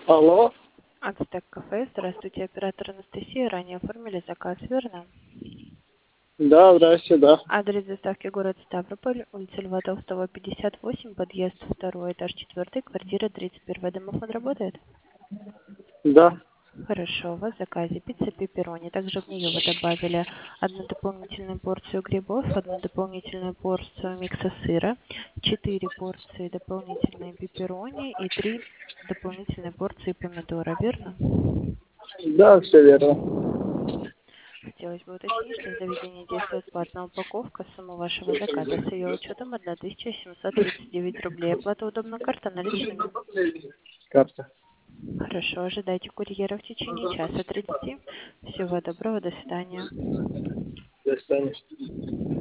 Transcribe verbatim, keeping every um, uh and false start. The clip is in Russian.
Алло. Ацтек кафе. Здравствуйте, оператор Анастасия. Ранее оформили заказ, верно? Да, здрасте, да. Адрес доставки город Ставрополь, улица Льва Толстого, пятьдесят восемь, подъезд второй, этаж четвертый, квартира тридцать один. Домофон работает? Да. Хорошо, у вас в заказе пицца пепперони. Также в нее вы добавили одну дополнительную порцию грибов, одну дополнительную порцию микса сыра, четыре порции дополнительные пепперони и три дополнительные порции помидора, верно? Да, все верно. Хотелось бы уточнить, что в заведении действует платная упаковка. Сумма вашего заказа с ее учетом тысяча семьсот тридцать девять рублей. Оплата удобна карта наличными? Карта. Хорошо, ожидайте курьера в течение часа тридцати. Всего доброго, до свидания. До свидания.